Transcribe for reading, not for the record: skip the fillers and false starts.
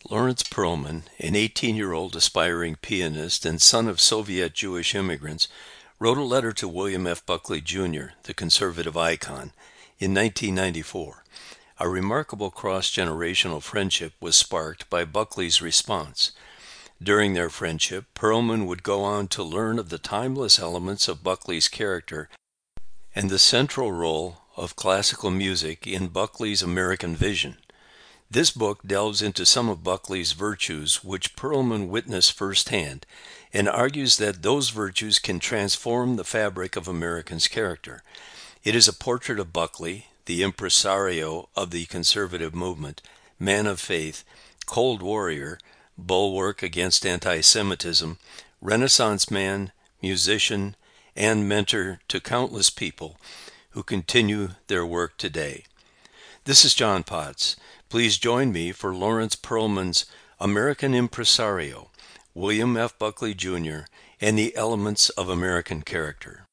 Lawrence Perlman, an 18-year-old aspiring pianist and son of Soviet Jewish immigrants, wrote a letter to William F. Buckley, Jr., the conservative icon, in 1994. A remarkable cross-generational friendship was sparked by Buckley's response. During their friendship, Perlman would go on to learn of the timeless elements of Buckley's character and the central role of classical music in Buckley's American vision. This book delves into some of Buckley's virtues which Perlman witnessed firsthand and argues that those virtues can transform the fabric of Americans' character. It is a portrait of Buckley, the impresario of the conservative movement, man of faith, cold warrior, bulwark against anti-Semitism, Renaissance man, musician, and mentor to countless people who continue their work today. This is John Potts. Please join me for Lawrence Perlman's American Impresario, William F. Buckley, Jr., and the Elements of American Character.